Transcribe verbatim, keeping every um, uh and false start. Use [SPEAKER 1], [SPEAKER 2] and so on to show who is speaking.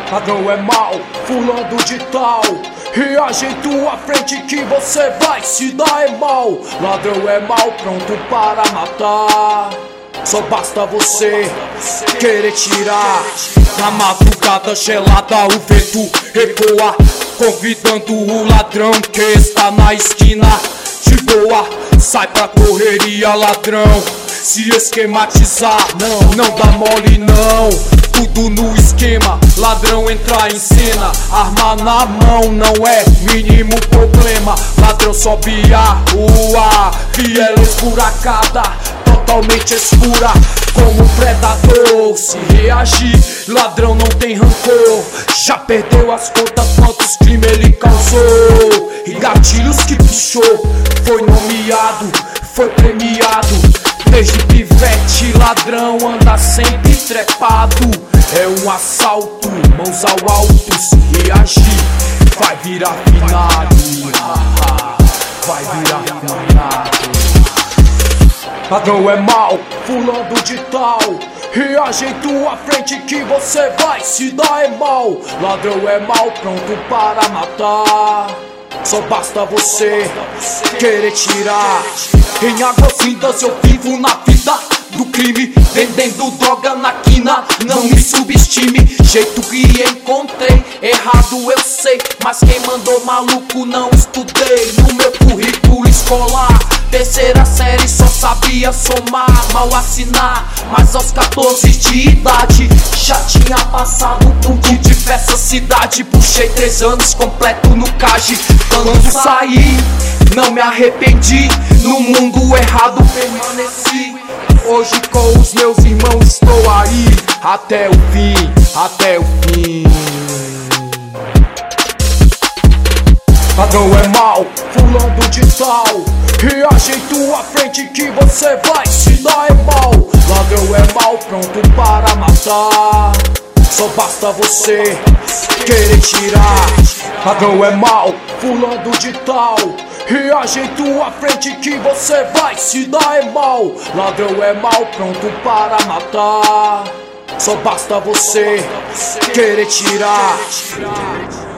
[SPEAKER 1] Ladrão é mal, fulano de tal. Reage em tua frente que você vai se dar é mal. Ladrão é mal, pronto para matar. Só basta você querer tirar. Na madrugada gelada o vento ecoa, convidando o ladrão que está na esquina. De boa, sai pra correria, ladrão. Se esquematizar, não, não dá mole não. Tudo no esquema, ladrão entra em cena. Arma na mão não é mínimo problema. Ladrão sobe a rua, viela esburacada, totalmente escura, como um predador. Se reagir, ladrão não tem rancor. Já perdeu as contas quantos crimes ele causou. E gatilhos que puxou, foi nomeado, foi premiado. Desde pivete, ladrão anda sempre trepado. É um assalto, mãos ao alto. Se reagir, vai virar finado. Vai virar finado. Ladrão é mal, fulano de tal. Reage em tua frente que você vai se dar é mal. Ladrão é mal, pronto para matar. Só basta você querer tirar. Em águas lindas eu vivo na vida do crime, vendendo droga na quina. Não me subestime, jeito que encontrei. Errado eu sei, mas quem mandou maluco não estudei. No meu currículo escolar, terceira série só sabia somar, mal assinar. Mas aos quatorze de idade já tinha passado por diversas cidades. Puxei três anos completo no C A G. Quando saí, não me arrependi. No mundo errado permaneci. Hoje com os meus irmãos estou aí. Até o fim, até o fim. Ladrão é mal, fulano de tal. Reage em tua frente que você vai se dar é mal. Ladrão é mal, pronto para matar. Só basta você querer tirar. Ladrão é mal, fulano de tal. Reage em tua frente que você vai se dar é mal. Ladrão é mal, pronto para matar. Só basta você querer tirar.